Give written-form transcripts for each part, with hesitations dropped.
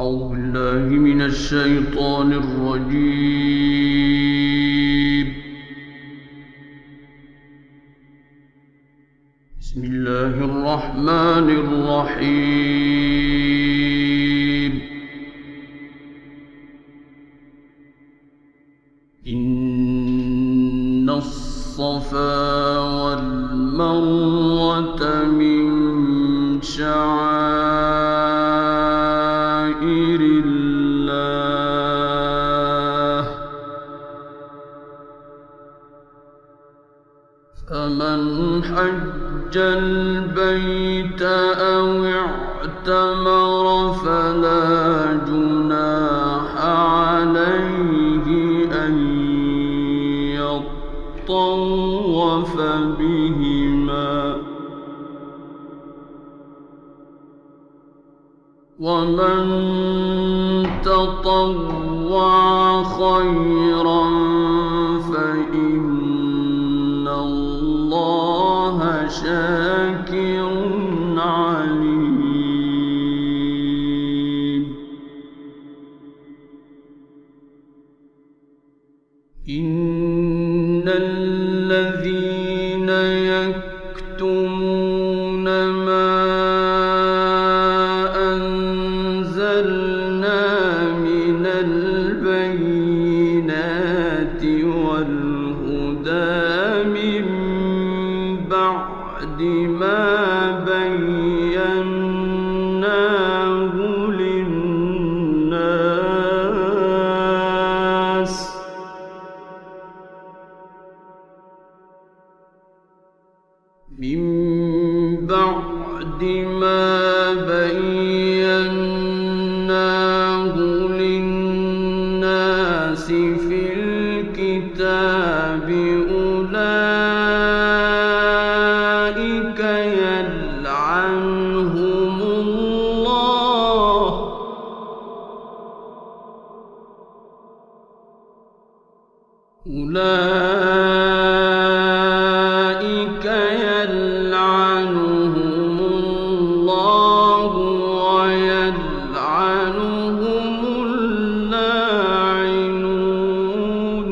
أعوذ بالله من الشيطان الرجيم. بسم الله الرحمن الرحيم. إن الصفا والمروة من شعائر الله، فمن حج البيت أو اعتمر فلا جناح عليه أن يطوف بهما، ومن تطوع خيرا فإن الله شاكر عليم. إن الذين يكتمون ما أنزلنا من البينات والهدى من بعد ما بيناه للناس في الكتاب، أولئك يلعنهم الله، ويلعنهم اللاعنون.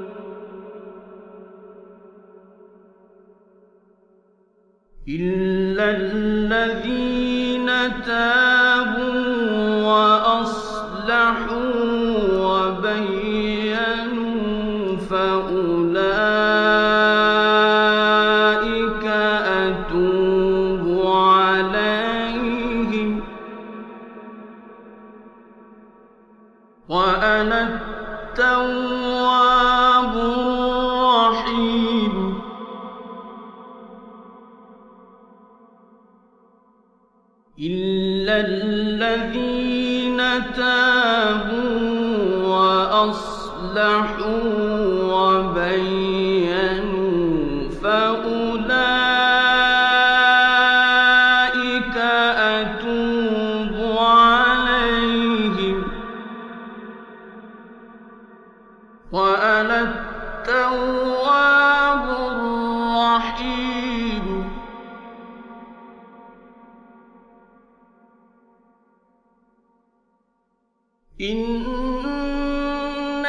إلا الذين تابوا وأصلحوا وبينوا فأولئك أتوب عليهم، وأنا التواب الرحيم. إلا الذين تابوا وأصلحوا وبينوا فأولئك أتوب عليهم، وأنا التواب الرحيم. إن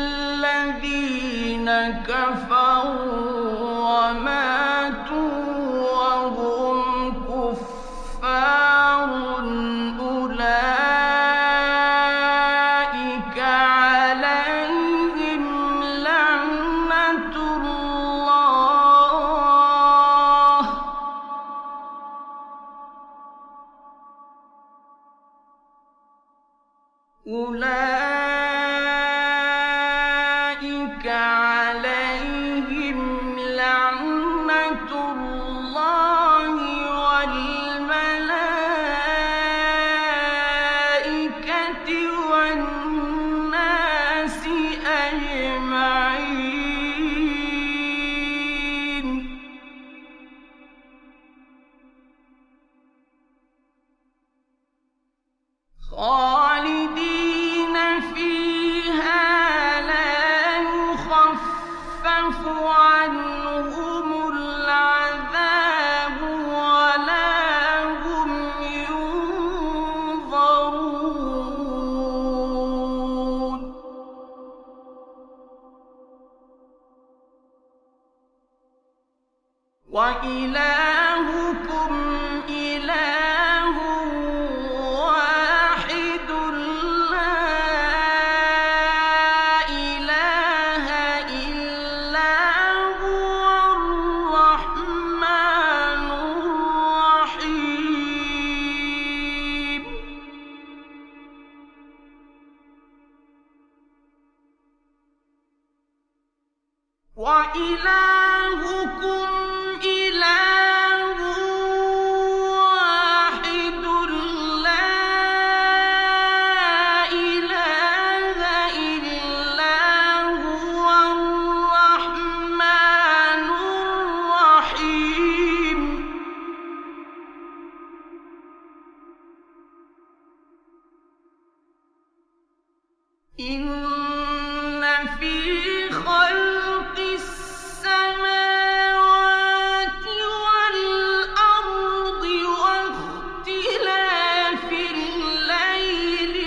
الذين كفروا وماتوا وهم كفار أولئك عليهم لعنة الله، أولئك عليهم لعنة الله والملائكة والناس أجمعين. خالدين فيها لا يخفف عنهم العذاب ولا هم ينظرون. وإلهكم إله واحد لا إله إلا هو الرحمن الرحيم وإلهكم إله واحد لا إله إلا هو الرحمن الرحيم إن في خلق السماوات والأرض واختلاف الليل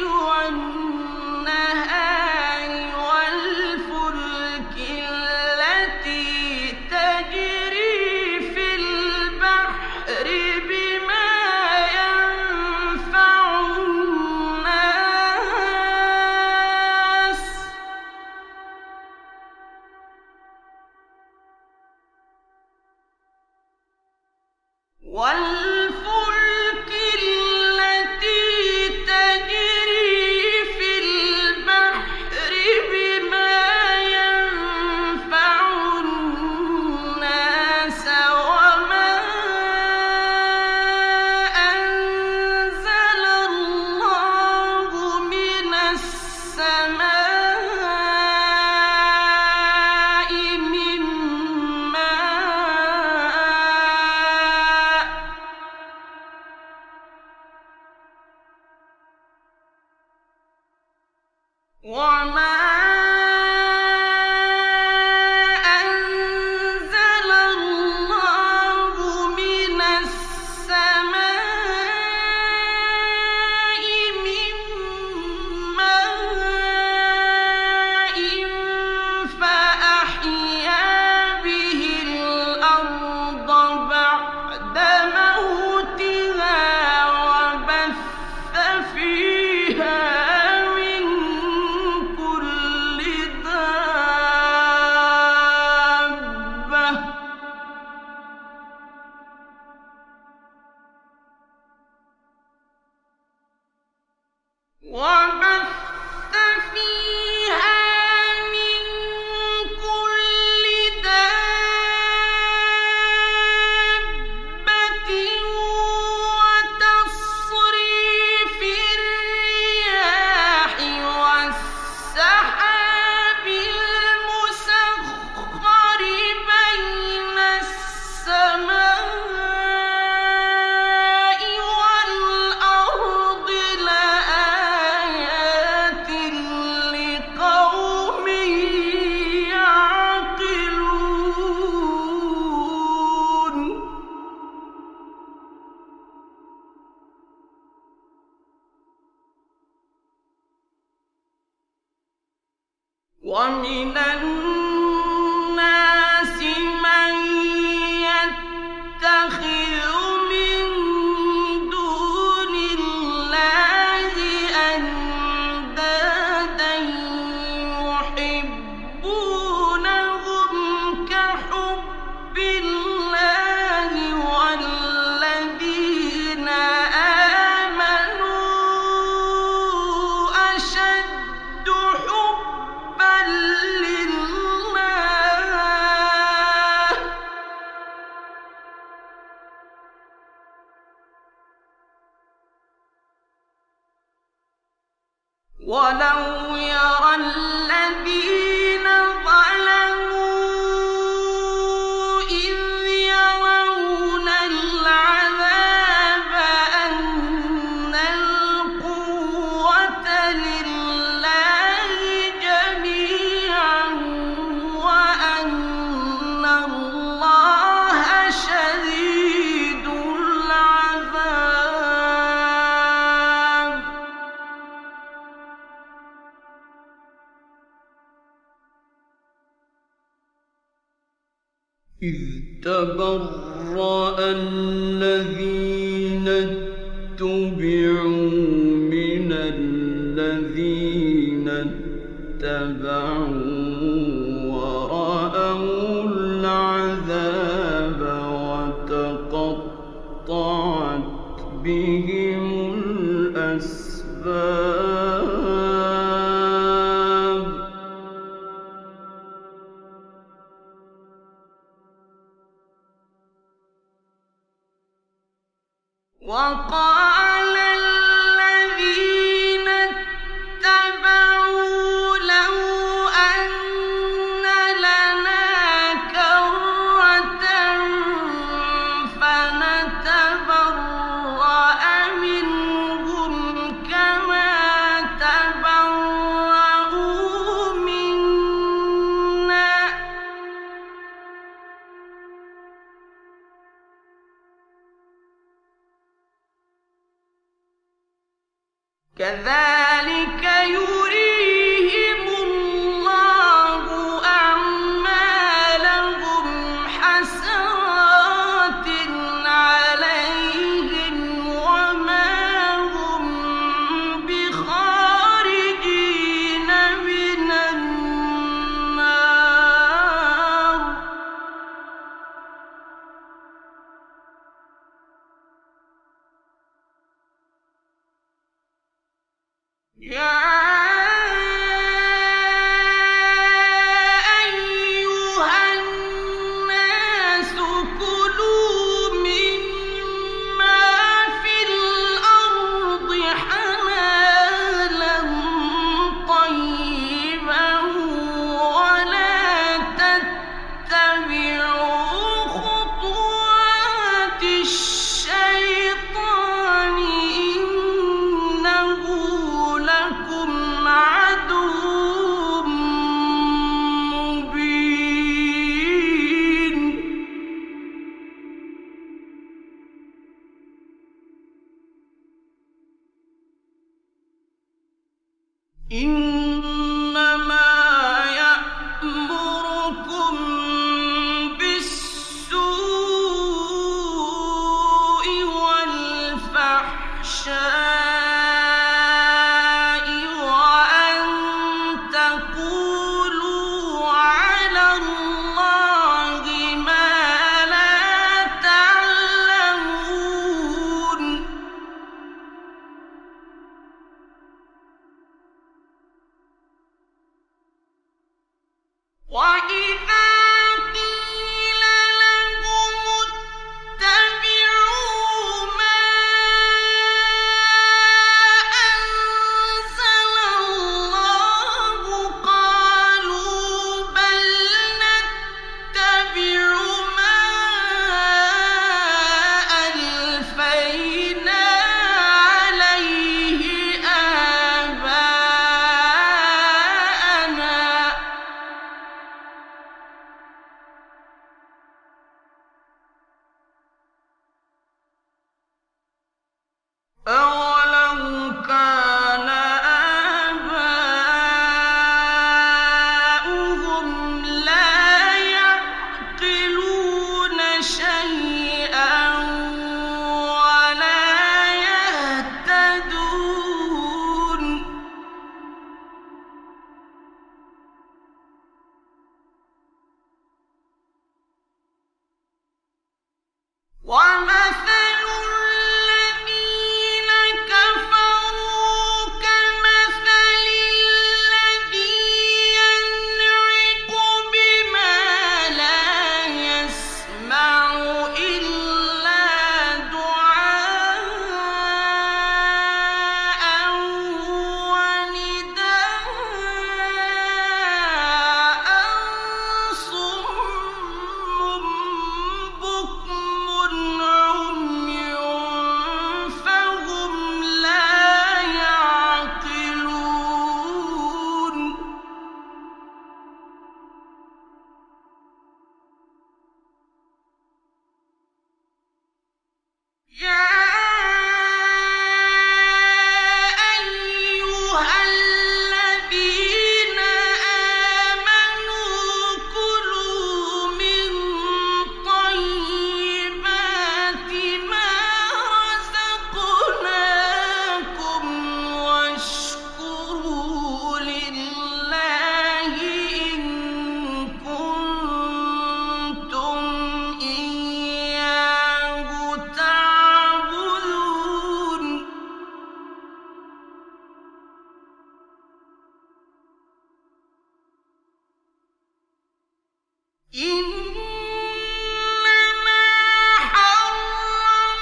والنهار والفلك التي تجري في البحر بما ينفع الناس والفلك التي تجري في البحر بما ينفع الناس وما أنزل الله من السماء من ماء وما أنزل الله من السماء من ماء فأحيا به الأرض بعد موتها وبث فيها من كل دابة وبث فيها من كل دابة وتصريف الرياح والسحاب المسخر بين السماء والأرض لآيات لقوم يعقلون ومن الناس من يتخذ من دون الله أندادا يحبونهم كحب الله والذين آمنوا أشد حبا لله ولو يرى الذين ظلموا إذ يرون العذاب أن القوة لله جميعا وأن الله شديد العذاب إذ تبرأ الذين اتبعوا من الذين اتبعوا ورأوا العذاب وتقطعت بهم الأسباب وقال الذين اتبعوا لو أن لنا كرة فنتبرأ منهم كما تبرأوا منا كذلك يريهم الله أعمالهم حسرات عليهم وما هم بخارجين من النار يا أيها الناس كلوا مما في الأرض حلالا طيبا ولا تتبعوا خطوات الشيطان إنه لكم عدو مبين إنما يأمركم بالسوء والفحشاء وأن تقولوا على الله ما لا تعلمون وإذا قيل لهم اتبعوا ما أنزل الله قالوا بل نتبع ما ألفينا عليه آباءنا إنما حرم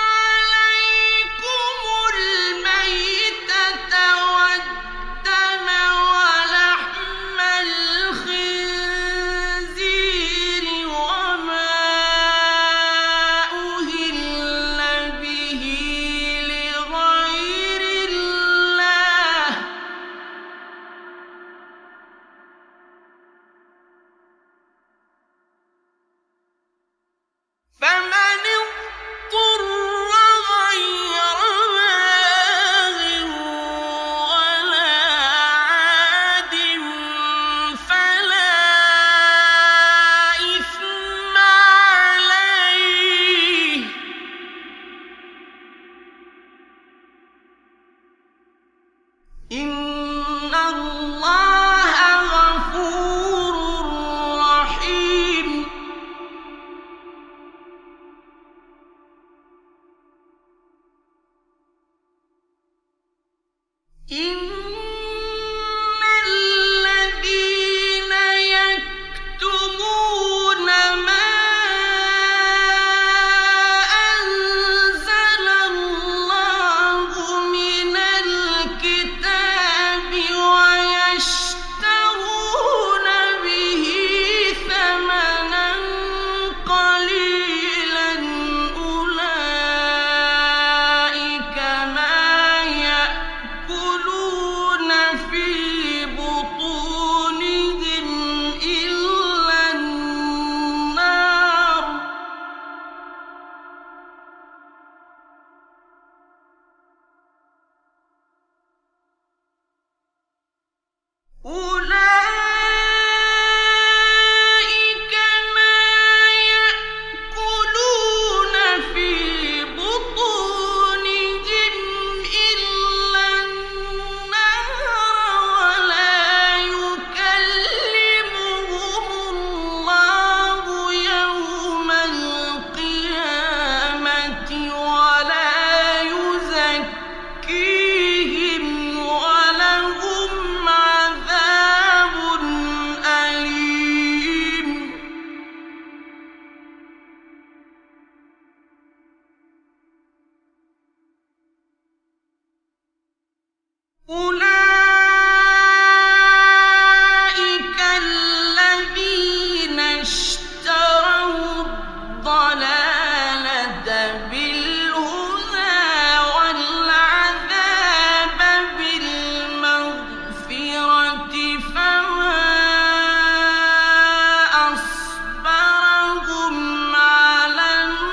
عليكم الميتة والدم ولحم الخنزير وما أهل به لغير الله فمن اضطر غير باغ ولا عاد فلا إثم عليه إن الله غفور رحيم إن الذين يكتمون ما أنزل الله من الكتاب ويشترون به ثمنا قليلا أولئك ما يأكلون في بطونهم إلا النار أولئك ما يأكلون في بطونهم إلا النار ولا يكلمهم الله يوم القيامة ولا يزكيهم ولهم عذاب أليم أولئك الذين اشتروا الضلالة بالهدى والعذاب بالمغفرة فما أصبرهم على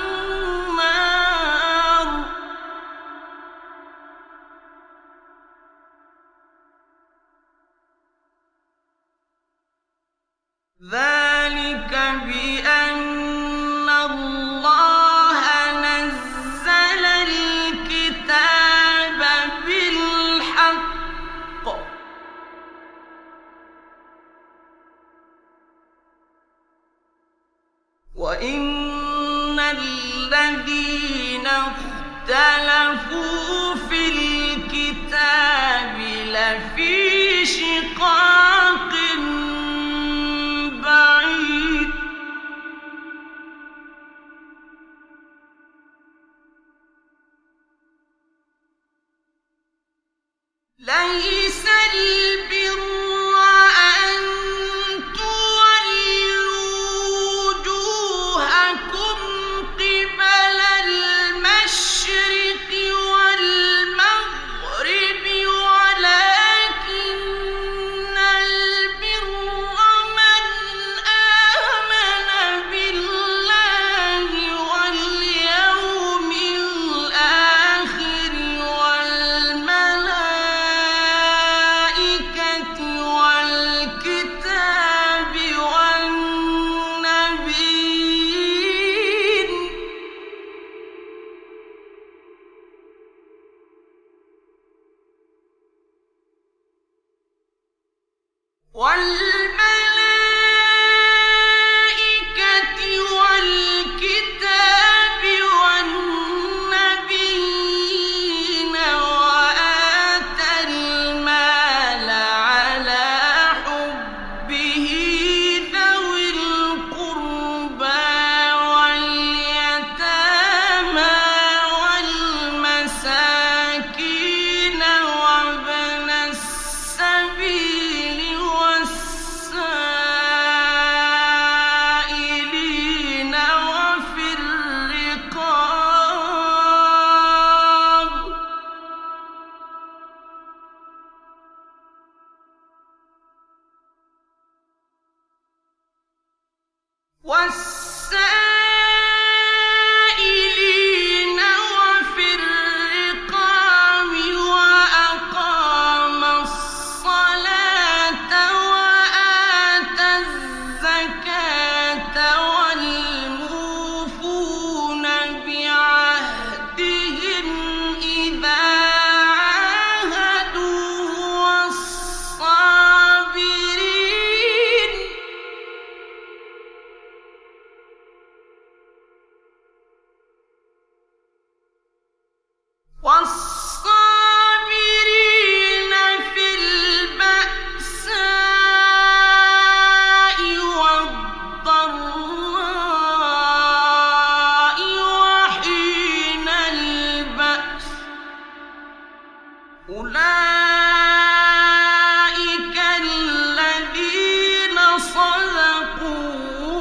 النار ذلك بأن الله نزل الكتاب بالحق وإن الذين اختلفوا في الكتاب لفي شقاق بعيد ليس البر أن تولوا وجوهكم قبل المشرق والمغرب ولكن البر من آمن بالله واليوم الآخر والملائكة والكتاب والنبيين والملائكة والكتاب والنبيين وآتى المال على حبه ذوي القربى وَالسَّائِلِينَ وَفِي الرِّقَابِ وَأَقَامَ الصَّلَاةَ وَآتَى الزَّكَاةَ وَالْمُوفُونَ بِعَهْدِهِمْ إِذَا عَاهَدُوا وَالصَّابِرِينَ فِي الْبَأْسَاءِ وَالضَّرَّاءِ وَحِينَ الْبَأْسِ ۗ أُولَٰئِكَ الَّذِينَ صَدَقُوا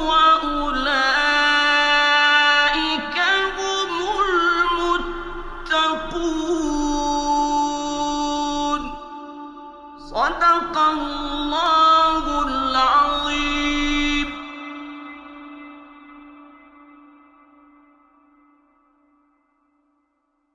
وَأُولَٰئِكَ هُمُ المتقون. صدق الله